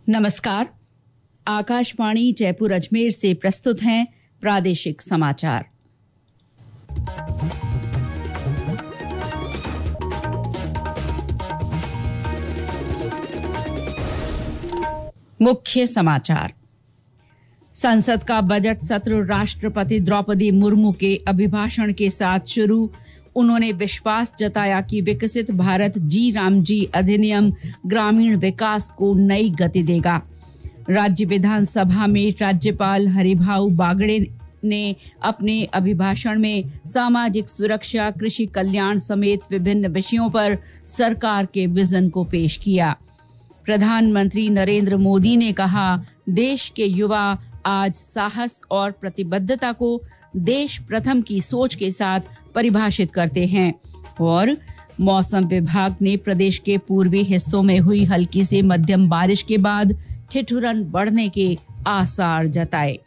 नमस्कार। आकाशवाणी जयपुर अजमेर से प्रस्तुत हैं प्रादेशिक समाचार। मुख्य समाचार। संसद का बजट सत्र राष्ट्रपति द्रौपदी मुर्मू के अभिभाषण के साथ शुरू। उन्होंने विश्वास जताया कि विकसित भारत जी रामजी अधिनियम ग्रामीण विकास को नई गति देगा। राज्य विधानसभा में राज्यपाल हरिभाऊ बागड़े ने अपने अभिभाषण में सामाजिक सुरक्षा, कृषि कल्याण समेत विभिन्न विषयों पर सरकार के विजन को पेश किया। प्रधानमंत्री नरेंद्र मोदी ने कहा, देश के युवा आज साहस और प्रतिबद्धता को देश प्रथम की सोच के साथ परिभाषित करते हैं। और मौसम विभाग ने प्रदेश के पूर्वी हिस्सों में हुई हल्की से मध्यम बारिश के बाद ठिठुरन बढ़ने के आसार जताए।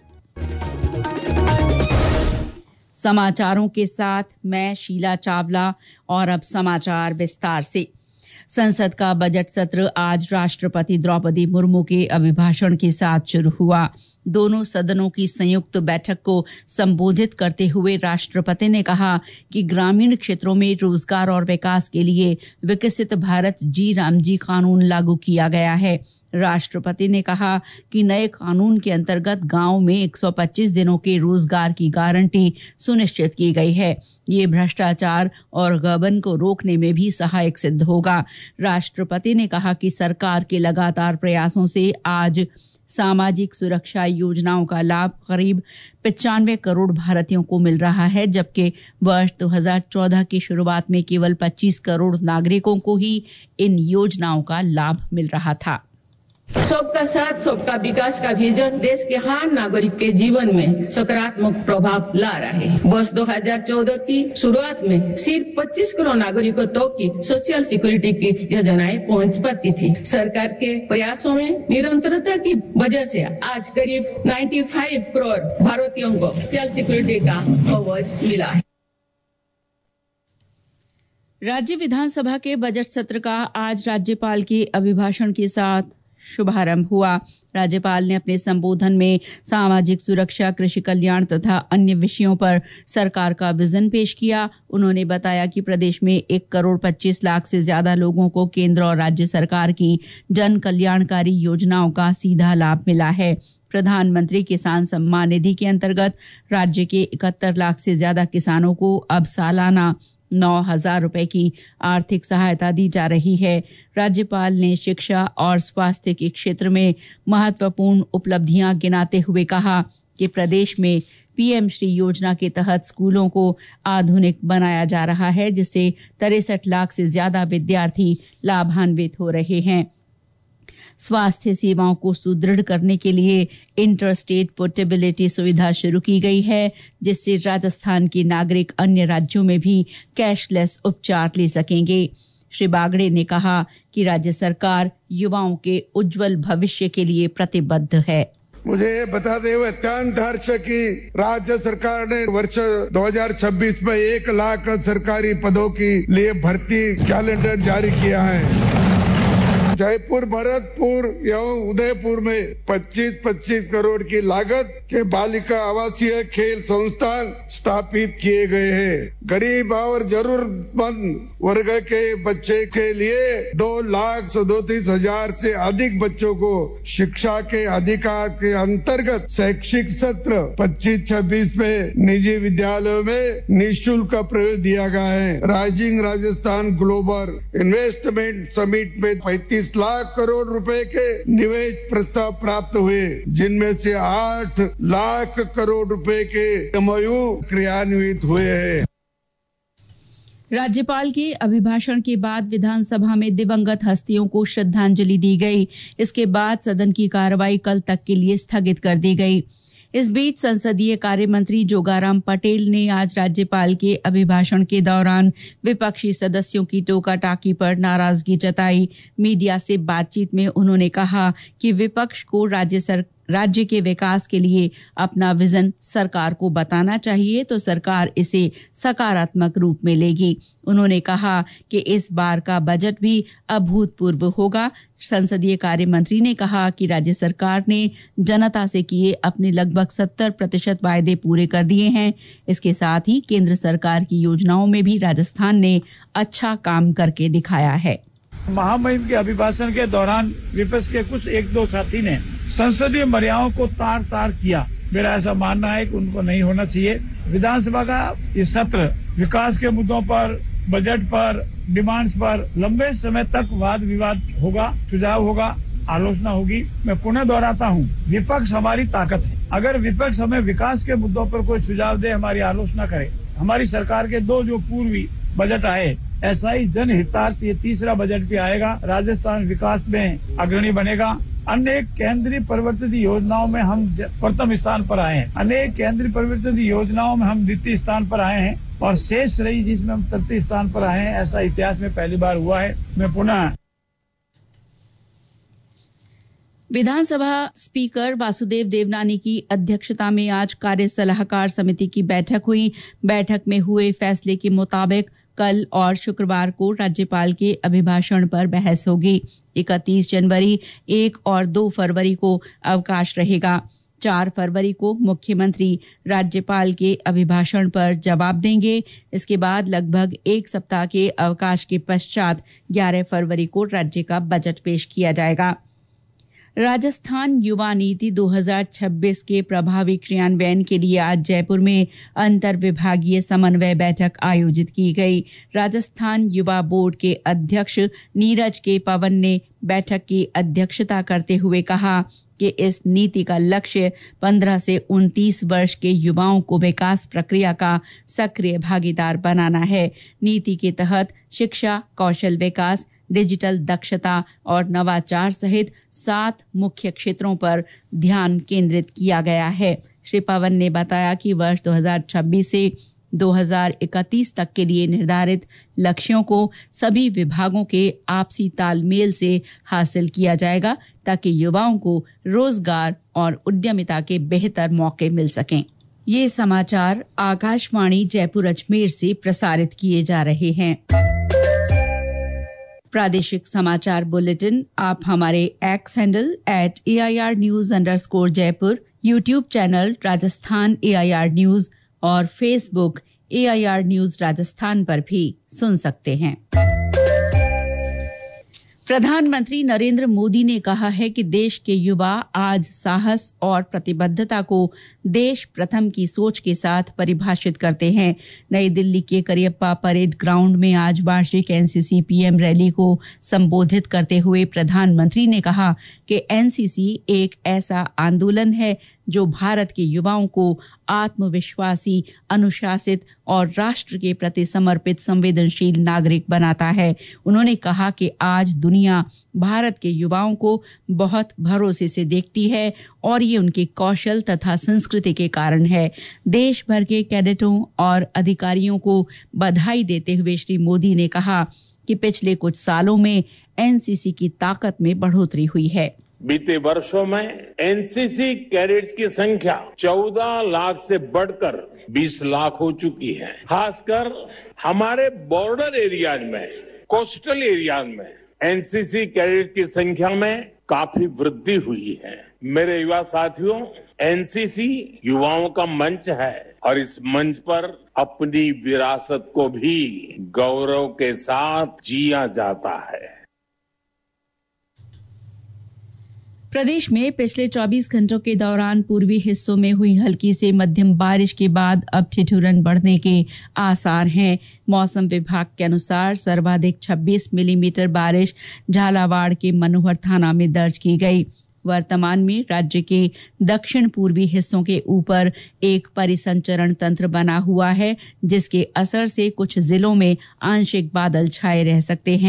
समाचारों के साथ मैं शीला चावला और अब समाचार विस्तार से। संसद का बजट सत्र आज राष्ट्रपति द्रौपदी मुर्मू के अभिभाषण के साथ शुरू हुआ। दोनों सदनों की संयुक्त बैठक को संबोधित करते हुए राष्ट्रपति ने कहा कि ग्रामीण क्षेत्रों में रोजगार और विकास के लिए विकसित भारत जी रामजी कानून लागू किया गया है। राष्ट्रपति ने कहा कि नए कानून के अंतर्गत गांव में 125 दिनों के रोजगार की गारंटी सुनिश्चित की गई है। ये भ्रष्टाचार और गबन को रोकने में भी सहायक सिद्ध होगा। राष्ट्रपति ने कहा कि सरकार के लगातार प्रयासों से आज सामाजिक सुरक्षा योजनाओं का लाभ करीब 95 करोड़ भारतीयों को मिल रहा है, जबकि वर्ष 2014 की शुरुआत में केवल 25 करोड़ नागरिकों को ही इन योजनाओं का लाभ मिल रहा था। सबका साथ सबका विकास का विजन देश के हर नागरिक के जीवन में सकारात्मक प्रभाव ला रहा है। वर्ष 2014 की शुरुआत में सिर्फ 25 करोड़ नागरिकों तक की सोशल सिक्योरिटी की योजनाएं पहुंच पाती थी। सरकार के प्रयासों में निरंतरता की वजह से आज करीब 95 करोड़ भारतीयों को सोशल सिक्योरिटी का कवच मिला है। राज्य विधानसभा के बजट सत्र का आज राज्यपाल के अभिभाषण के साथ शुभारंभ हुआ। राज्यपाल ने अपने संबोधन में सामाजिक सुरक्षा, कृषि कल्याण तथा अन्य विषयों पर सरकार का विजन पेश किया। उन्होंने बताया कि प्रदेश में 1 करोड़ 25 लाख से ज्यादा लोगों को केंद्र और राज्य सरकार की जन कल्याणकारी योजनाओं का सीधा लाभ मिला है। प्रधानमंत्री किसान सम्मान निधि के अंतर्गत राज्य के 71 लाख से ज्यादा किसानों को अब सालाना 9,000 रुपए की आर्थिक सहायता दी जा रही है। राज्यपाल ने शिक्षा और स्वास्थ्य के क्षेत्र में महत्वपूर्ण उपलब्धियां गिनाते हुए कहा कि प्रदेश में पीएम श्री योजना के तहत स्कूलों को आधुनिक बनाया जा रहा है, जिससे 63 लाख से ज्यादा विद्यार्थी लाभान्वित हो रहे हैं। स्वास्थ्य सेवाओं को सुदृढ़ करने के लिए इंटर स्टेट पोर्टेबिलिटी सुविधा शुरू की गई है, जिससे राजस्थान के नागरिक अन्य राज्यों में भी कैशलेस उपचार ले सकेंगे। श्री बागड़े ने कहा कि राज्य सरकार युवाओं के उज्जवल भविष्य के लिए प्रतिबद्ध है। मुझे बताते हुए अत्यंत हर्ष की राज्य सरकार ने वर्ष 2026 में 1 लाख सरकारी पदों के लिए भर्ती कैलेंडर जारी किया है। जयपुर, भरतपुर एवं उदयपुर में 25-25 करोड़ की लागत के बालिका आवासीय खेल संस्थान स्थापित किए गए हैं। गरीब और जरूरतमंद वर्ग के बच्चे के लिए 2,37,000 से अधिक बच्चों को शिक्षा के अधिकार के अंतर्गत शैक्षिक सत्र 25-26 में निजी विद्यालयों में निःशुल्क प्रवेश दिया गया है। Rising Rajasthan global investment summit में 35 लाख करोड़ रुपए के निवेश प्रस्ताव प्राप्त हुए, जिनमें से 8 लाख करोड़ रुपए के एमओयू क्रियान्वित हुए हैं। राज्यपाल के अभिभाषण के बाद विधानसभा में दिवंगत हस्तियों को श्रद्धांजलि दी गई। इसके बाद सदन की कार्रवाई कल तक के लिए स्थगित कर दी गई। इस बीच संसदीय कार्य मंत्री जोगाराम पटेल ने आज राज्यपाल के अभिभाषण के दौरान विपक्षी सदस्यों की टोका टाकी पर नाराजगी जताई। मीडिया से बातचीत में उन्होंने कहा कि विपक्ष को राज्य के विकास के लिए अपना विजन सरकार को बताना चाहिए तो सरकार इसे सकारात्मक रूप में लेगी। उन्होंने कहा कि इस बार का बजट भी अभूतपूर्व होगा। संसदीय कार्य मंत्री ने कहा कि राज्य सरकार ने जनता से किए अपने लगभग 70% वायदे पूरे कर दिए हैं। इसके साथ ही केंद्र सरकार की योजनाओं में भी राजस्थान ने अच्छा काम करके दिखाया है। महामहिम के अभिभाषण के दौरान विपक्ष के कुछ एक दो साथी ने संसदीय मर्यादाओं को तार तार किया। मेरा ऐसा मानना है कि उनको नहीं होना चाहिए। विधानसभा का ये सत्र विकास के मुद्दों पर, बजट पर, डिमांड्स पर लंबे समय तक वाद विवाद होगा, सुझाव होगा, आलोचना होगी। मैं पुनः दोहराता हूँ, विपक्ष हमारी ताकत है। अगर विपक्ष हमें विकास के मुद्दों पर कोई सुझाव दे, हमारी आलोचना करे। हमारी सरकार के दो जो पूर्वी बजट आए, ऐसा ही जनहितार्थ ये तीसरा बजट भी आएगा। राजस्थान विकास में अग्रणी बनेगा। अनेक केंद्रीय परिवर्तित योजनाओं में हम प्रथम स्थान पर आए हैं, अनेक केंद्रीय परिवर्तित योजनाओं में हम द्वितीय स्थान पर आए हैं और शेष रही जिसमें हम तृतीय स्थान पर आए हैं, ऐसा इतिहास में पहली बार हुआ है। मैं पुनः विधानसभा स्पीकर वासुदेव देवनानी की अध्यक्षता में आज कार्य सलाहकार समिति की बैठक हुई। बैठक में हुए फैसले के मुताबिक कल और शुक्रवार को राज्यपाल के अभिभाषण पर बहस होगी। 31 जनवरी, 1 और 2 फरवरी को अवकाश रहेगा। 4 फरवरी को मुख्यमंत्री राज्यपाल के अभिभाषण पर जवाब देंगे। इसके बाद लगभग 1 सप्ताह के अवकाश के पश्चात 11 फरवरी को राज्य का बजट पेश किया जाएगा। राजस्थान युवा नीति 2026 के प्रभावी क्रियान्वयन के लिए आज जयपुर में अंतर विभागीय समन्वय बैठक आयोजित की गई। राजस्थान युवा बोर्ड के अध्यक्ष नीरज के पवन ने बैठक की अध्यक्षता करते हुए कहा कि इस नीति का लक्ष्य 15 से 29 वर्ष के युवाओं को विकास प्रक्रिया का सक्रिय भागीदार बनाना है। नीति के तहत शिक्षा, कौशल विकास, डिजिटल दक्षता और नवाचार सहित 7 मुख्य क्षेत्रों पर ध्यान केंद्रित किया गया है। श्री पवन ने बताया कि वर्ष 2026 से 2031 तक के लिए निर्धारित लक्ष्यों को सभी विभागों के आपसी तालमेल से हासिल किया जाएगा ताकि युवाओं को रोजगार और उद्यमिता के बेहतर मौके मिल सकें। ये समाचार आकाशवाणी जयपुर अजमेर से प्रसारित किए जा रहे हैं। प्रादेशिक समाचार बुलेटिन आप हमारे X handle @AIR News_Jaipur, YouTube channel Rajasthan AIR news और फेसबुक AIR न्यूज राजस्थान पर भी सुन सकते हैं। प्रधानमंत्री नरेंद्र मोदी ने कहा है कि देश के युवा आज साहस और प्रतिबद्धता को देश प्रथम की सोच के साथ परिभाषित करते हैं। नई दिल्ली के करियप्पा परेड ग्राउंड में आज वार्षिक NCC PM रैली को संबोधित करते हुए प्रधानमंत्री ने कहा कि NCC एक ऐसा आंदोलन है जो भारत के युवाओं को आत्मविश्वासी, अनुशासित और राष्ट्र के प्रति समर्पित संवेदनशील नागरिक बनाता है। उन्होंने कहा कि आज दुनिया भारत के युवाओं को बहुत भरोसे से देखती है और ये उनके कौशल तथा संस्कृति के कारण है। देश भर के कैडेटों और अधिकारियों को बधाई देते हुए श्री मोदी ने कहा कि पिछले कुछ सालों में NCC की ताकत में बढ़ोतरी हुई है। बीते वर्षों में NCC कैडेट्स की संख्या 14 लाख से बढ़कर 20 लाख हो चुकी है। खासकर हमारे बॉर्डर एरियाज में, कोस्टल एरियाज में NCC कैडेट्स की संख्या में काफी वृद्धि हुई है। मेरे युवा साथियों, NCC युवाओं का मंच है और इस मंच पर अपनी विरासत को भी गौरव के साथ जिया जाता है। प्रदेश में पिछले 24 घंटों के दौरान पूर्वी हिस्सों में हुई हल्की से मध्यम बारिश के बाद अब ठिठुरन बढ़ने के आसार हैं। मौसम विभाग के अनुसार सर्वाधिक 26 मिलीमीटर बारिश झालावाड़ के मनोहर थाना में दर्ज की गई। वर्तमान में राज्य के दक्षिण पूर्वी हिस्सों के ऊपर एक परिसंचरण तंत्र बना हुआ है, जिसके असर से कुछ जिलों में आंशिक बादल छाए रह सकते हैं।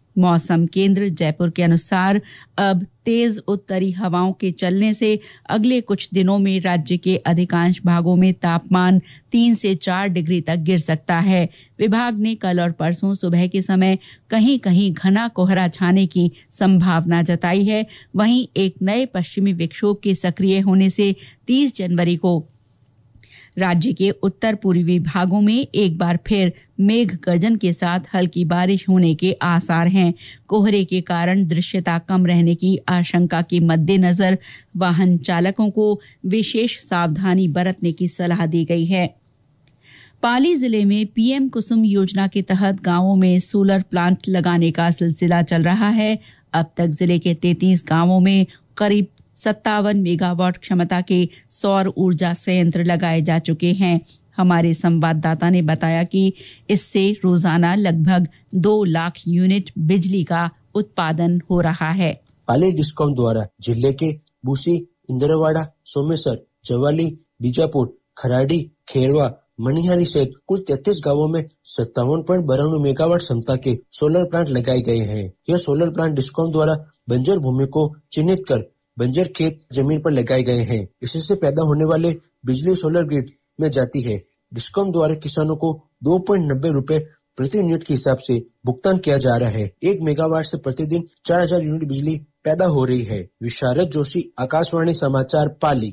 मौसम केंद्र जयपुर के अनुसार अब तेज उत्तरी हवाओं के चलने से अगले कुछ दिनों में राज्य के अधिकांश भागों में तापमान 3 से 4 डिग्री तक गिर सकता है। विभाग ने कल और परसों सुबह के समय कहीं कहीं घना कोहरा छाने की संभावना जताई है। वहीं एक नए पश्चिमी विक्षोभ के सक्रिय होने से 30 जनवरी को राज्य के उत्तर पूर्वी भागों में एक बार फिर मेघ गर्जन के साथ हल्की बारिश होने के आसार हैं। कोहरे के कारण दृश्यता कम रहने की आशंका के मद्देनजर वाहन चालकों को विशेष सावधानी बरतने की सलाह दी गई है। पाली जिले में पीएम कुसुम योजना के तहत गांवों में सोलर प्लांट लगाने का सिलसिला चल रहा है। अब तक जिले के 33 गांवों में करीब 57 मेगावाट क्षमता के सौर ऊर्जा संयंत्र लगाए जा चुके हैं। हमारे संवाददाता ने बताया कि इससे रोजाना लगभग 2 लाख यूनिट बिजली का उत्पादन हो रहा है। पाली डिस्कॉम द्वारा जिले के बूसी, इंद्रवाड़ा, सोमेसर, जवाली, बीजापुर, खराड़ी, खेरवा, मनिहारी सहित कुल 33 गांवों में 57.92 मेगावाट क्षमता के सोलर प्लांट लगाए गए हैं। यह सोलर प्लांट डिस्कॉम द्वारा बंजर भूमि को चिन्हित कर बंजर खेत जमीन पर लगाए गए हैं। इससे पैदा होने वाले बिजली सोलर ग्रिड में जाती है। डिस्कॉम द्वारा किसानों को 2.90 रुपए प्रति यूनिट के हिसाब से भुगतान किया जा रहा है। 1 मेगावाट से प्रतिदिन 4000 यूनिट बिजली पैदा हो रही है। विशारद जोशी, आकाशवाणी समाचार, पाली।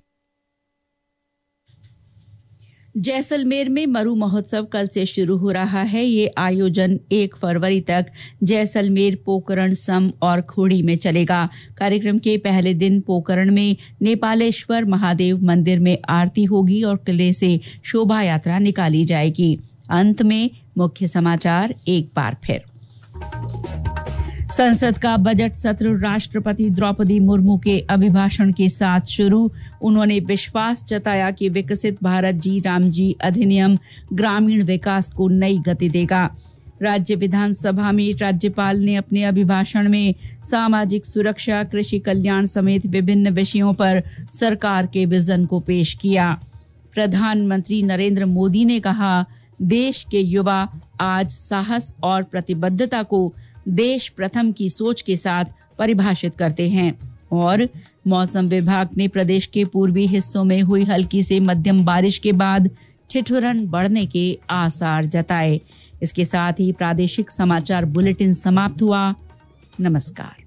जैसलमेर में मरु महोत्सव कल से शुरू हो रहा है। ये आयोजन 1 फरवरी तक जैसलमेर, पोकरण, सम और खोड़ी में चलेगा। कार्यक्रम के पहले दिन पोकरण में नेपालेश्वर महादेव मंदिर में आरती होगी और किले से शोभा यात्रा निकाली जाएगी। अंत में मुख्य समाचार एक बार फिर। संसद का बजट सत्र राष्ट्रपति द्रौपदी मुर्मू के अभिभाषण के साथ शुरू। उन्होंने विश्वास जताया कि विकसित भारत जी राम जी अधिनियम ग्रामीण विकास को नई गति देगा। राज्य विधानसभा में राज्यपाल ने अपने अभिभाषण में सामाजिक सुरक्षा, कृषि कल्याण समेत विभिन्न विषयों पर सरकार के विजन को पेश किया। प्रधानमंत्री नरेंद्र मोदी ने कहा, देश के युवा आज साहस और प्रतिबद्धता को देश प्रथम की सोच के साथ परिभाषित करते हैं। और मौसम विभाग ने प्रदेश के पूर्वी हिस्सों में हुई हल्की से मध्यम बारिश के बाद ठिठुरन बढ़ने के आसार जताए। इसके साथ ही प्रादेशिक समाचार बुलेटिन समाप्त हुआ। नमस्कार।